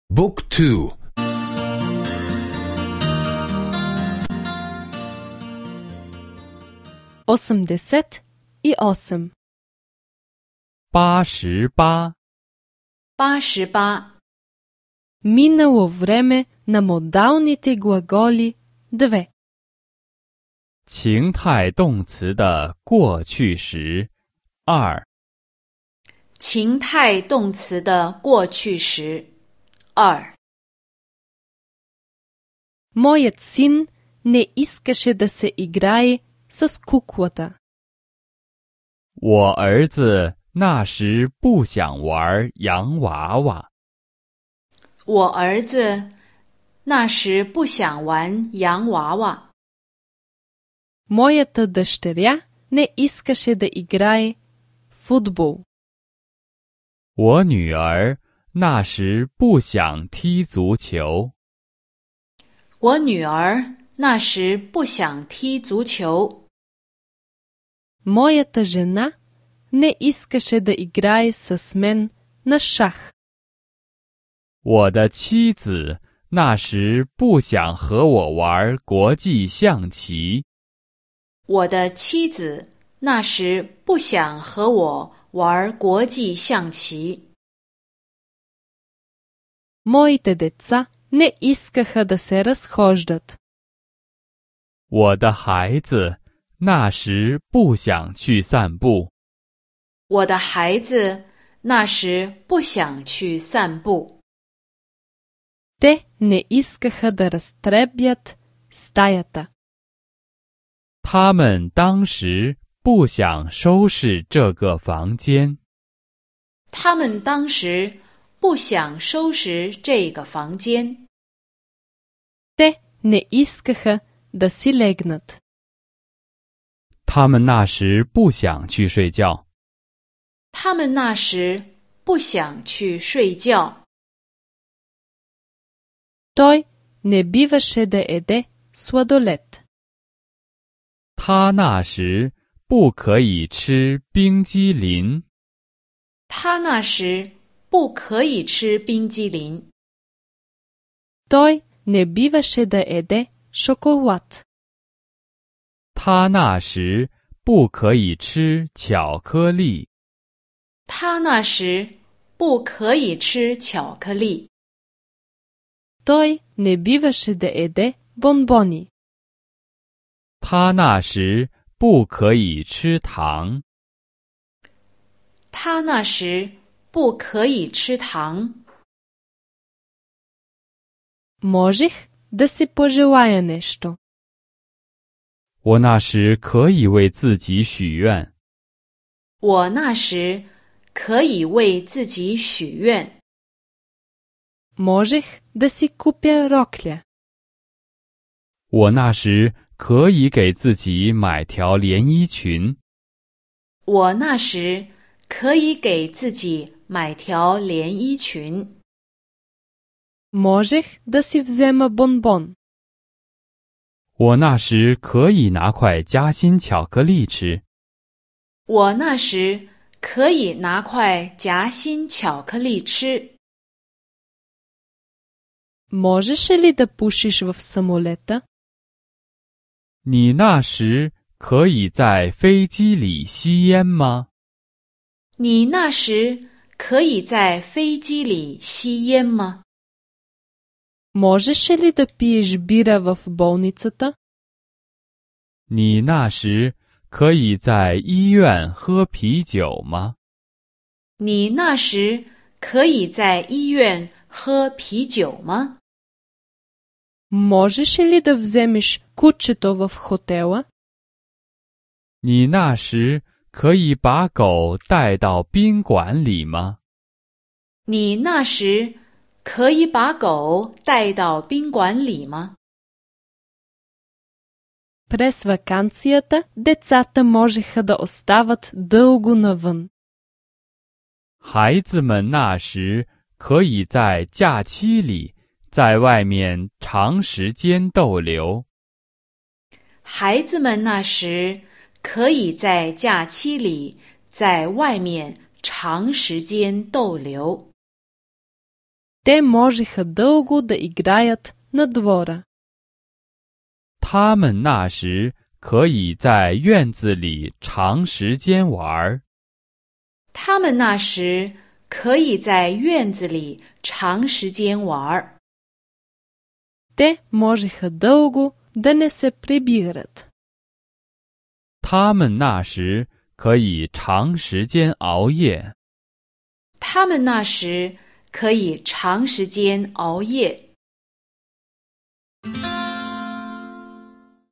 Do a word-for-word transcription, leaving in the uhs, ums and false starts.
بوك تو osamdeset i osam. 八十八， 八十八， Minalo vreme na modalните glagoli dve. 情态动词的过去时。二， 情态动词的过去时。二， Moят sin ne искаше да се играе с куклата. 我儿子那时不想玩洋娃娃。 我儿子那时不想玩洋娃娃。 Моята дъщеря не искаше да играе футбол. 我女儿那时不想踢足球。 我女儿那时不想踢足球。 Моята жена не искаше да играе с мен на шах. 我的妻子那时不想和我玩国际象棋。 我的妻子那时不想和我玩国际象棋。 Моите деца не искаха да се разхождат. 我的孩子那时不想去散步。 我的孩子那时不想去散步。 Те не искаха да разтребят стаята. 他们当时不想收拾这个房間。 他们当时不想收拾这个房间。 Те не искаха да си легнат. 他们那时不想去睡觉。 他们那时不想去睡觉。 Той не биваше да еде сладолед. 他那时不可以吃冰激凌。 他那时不可以吃冰激凌。 Той не биваше да еде шоколад. 他那时不可以吃巧克力。 他那时不可以吃巧克力。 Той не биваше да еде бонбони. 他那时不可以吃糖。 他那时不可以吃糖。 Можех да си пожелая нещо. 我那时可以为自己许愿。 我那时可以为自己许愿。 Можех да си купя рокля. 我那时可以给自己買條連衣裙。 我那时可以给自己买条连衣裙。 Можех да си взема бонбон. 我那时可以拿塊夹心巧克力吃。 我那时可以拿块夹心巧克力吃。 Можеше ли да пушиш в самолета? 你那时可以在飞机里吸烟吗？ 你那时可以在飞机里吸烟吗？ Можеше ли да пиеш бира в болницата? 你那时可以在醫院喝啤酒嗎？ 你那时可以在医院喝啤酒吗？ Можеше ли да вземеш кучето в хотела? 你那时可以把狗帶到賓館裡嗎？ 你那时可以把狗带到宾馆里吗？ През ваканцията децата можеха да остават дълго навън. 孩子们那时可以在假期里在外面長時間逗留。 孩子们那时可以在假期里在外面长时间逗留。 Те можеха дълго да играят на двора. 他们那时可以在院子里长时间玩。 他们那时可以在院子里长时间玩。 Те можеха дълго да не се прибират. 他们那时可以长时间熬夜。 他们那时可以长时间熬夜。